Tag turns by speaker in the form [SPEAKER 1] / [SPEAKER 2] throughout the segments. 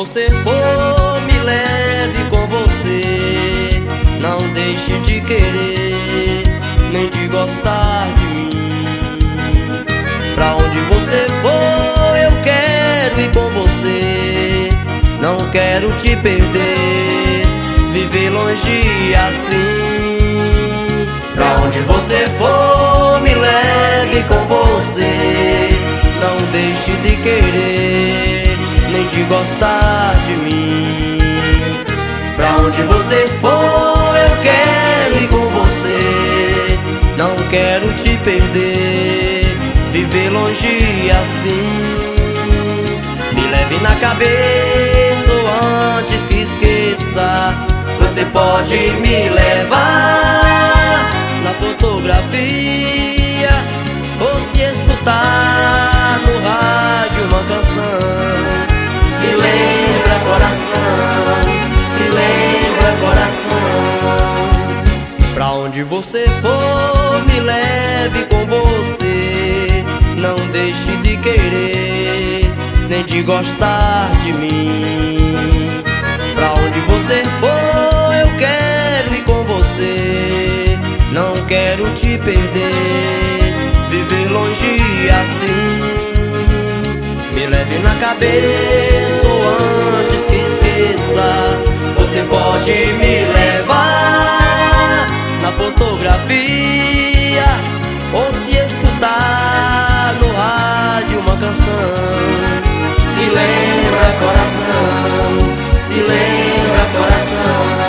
[SPEAKER 1] você for, me leve com você. Não deixe de querer, nem de gostar de mim. Pra onde você for, eu quero ir com você. Não quero te perder, viver longe assim. Pra onde você for, me leve com você. Não deixe de querer, nem de gostar de mim. Pra onde você for, eu quero ir com você. Não quero te perder, viver longe assim. Me leve na cabeça ou antes que esqueça. Você pode me levar na fotografia ou se escutar no rádio uma canção. Se lembra coração, se lembra coração. Pra onde você for, me leve com você. Não deixe de querer, nem de gostar de mim. Pra onde você for, eu quero ir com você. Não quero te perder, viver longe assim. Me leve na cabeça ou antes que esqueça. Você pode me levar na fotografia ou se escutar no rádio uma canção. Se lembra coração, se lembra coração.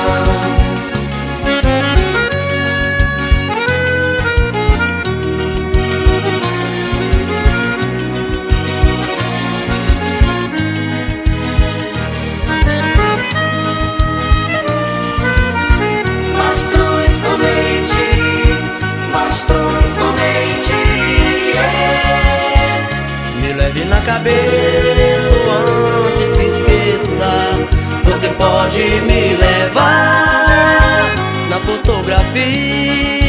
[SPEAKER 2] Mastruz com leite, mastruz com leite, yeah.
[SPEAKER 1] Me leve na cabeça ou antes que esqueça. Você pode me levar na fotografia